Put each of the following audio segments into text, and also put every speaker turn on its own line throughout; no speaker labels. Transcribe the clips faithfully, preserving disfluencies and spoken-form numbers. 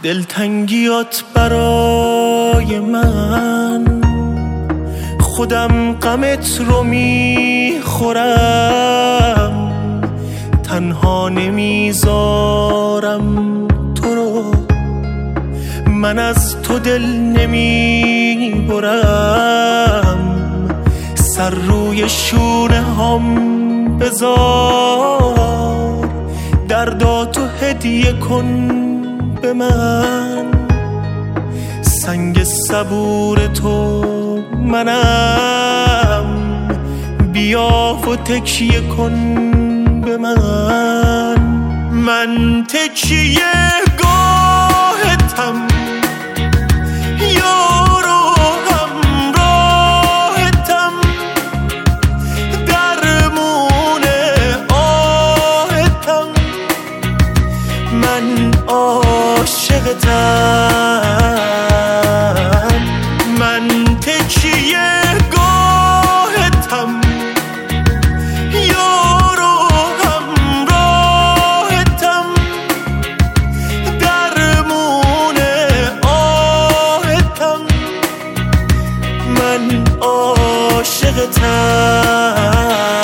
دلتنگیات برای من، خودم غمت رو میخورم، تنها نمیذارم تو رو، من از تو دل نمیبرم، سر روی شونه هم بذار، درداتو هدیه کن به من، سنگ صبور تو منم، بیا و تکیه کن به من، من تکیه گاهتم، یارو همراهتم، درمون آهتم، من عاشقتم، من تکیه گاهتم، یارو همراهتم، درمون آهتم، من عاشقتم.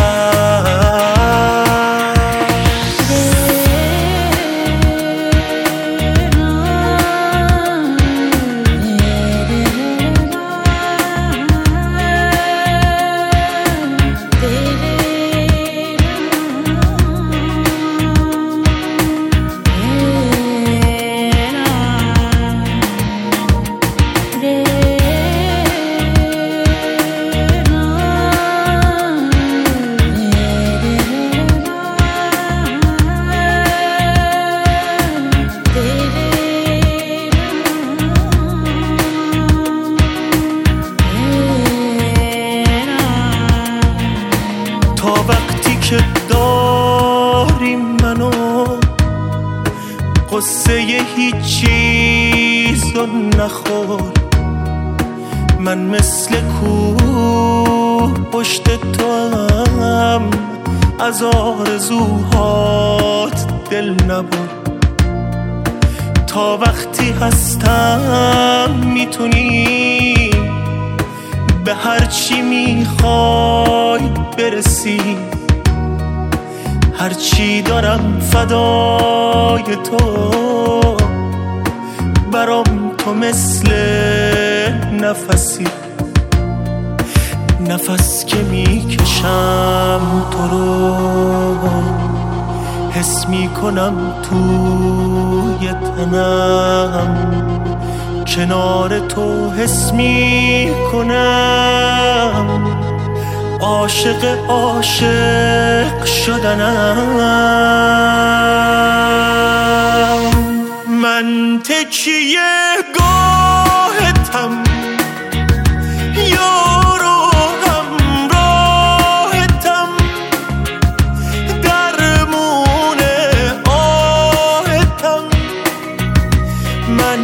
تا وقتی که داری منو، قصه هیچ چیزو نخور، من مثل کوه پشت تو هم، از آرزوهات دل نبر، تا وقتی هستم میتونی به هرچی میخوای برسی، هرچی دارم فدای تو، برام تو مثل نفسی، نفس که میکشم تو رو، حس میکنم توی تنم، کنار تو حس میکنم، عاشق عاشق شدنم، من تکیه گاهتم، یارو همراهتم، درمون آهتم، من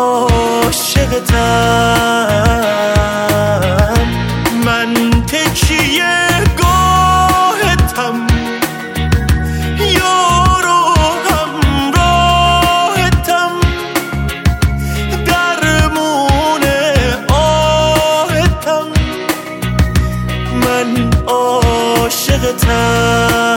عاشقتم، من تکیه گاهتم، یارو همراهتم، درمون آهتم، من عاشقتم.